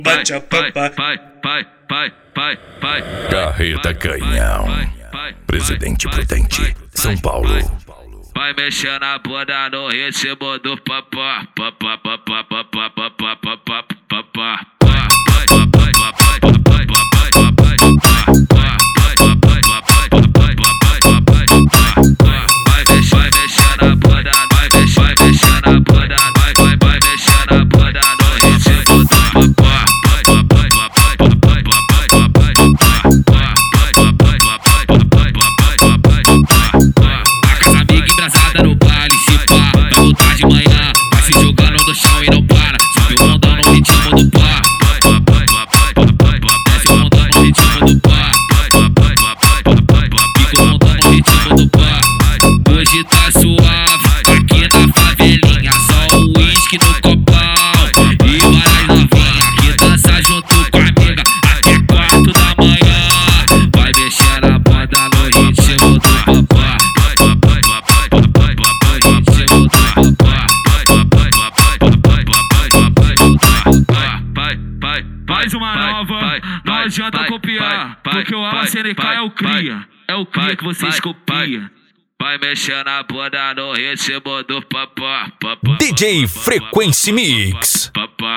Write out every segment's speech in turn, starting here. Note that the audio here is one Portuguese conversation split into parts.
Carreta Canhão, Presidente Prudente, São Paulo. Vai mexer na bunda no ritmo do papá. No baile, se pá, vai voltar de manhã. Vai se jogando no chão e não para. Sobe o mondão no ritmo do pá. Desce o mondão no ritmo do pá. Fica o mondão no ritmo do pá. Hoje tá suave, aqui na favelinha. Só o uísque no copão e várias novinhas que dança junto com a amiga até 4 da manhã. Vai mexer na banda no ritmo do papá. Mais uma nova, não adianta copiar, porque o AlaCNK é o cria, que vocês copiam. Vai mexer na bunda no ritmo do papá. DJ Frequency Mix.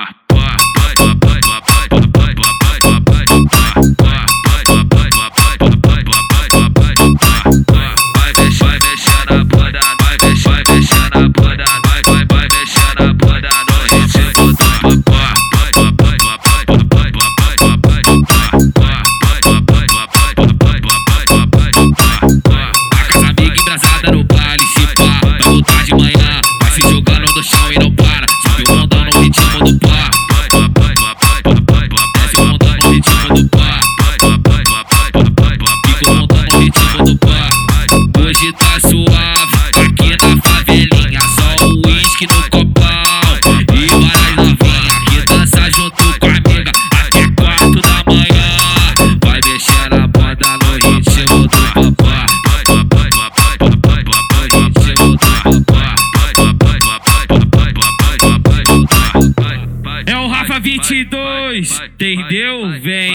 No baile, se pá, vai voltar de manhã. Vai se jogando no chão e não para. Sobe o mondão no ritmo do pá. Desce o mondão no ritmo do pá. Fica o mondão no ritmo do pá. Hoje tá suave, aqui na favelinha. Só o uísque no copão e várias novinhas que dança junto com a amiga até 4 da manhã. Vai mexer na banda no ritmo do papá. É o Rafa 22, entendeu? Vem.